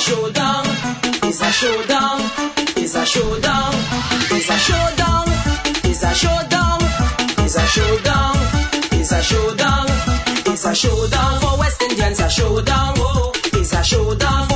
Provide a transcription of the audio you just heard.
showdown. It's a showdown. It's a showdown. It's a showdown. It's a showdown. It's a showdown. It's a showdown. It's a showdown for West Indians. A showdown. Oh, it's a showdown.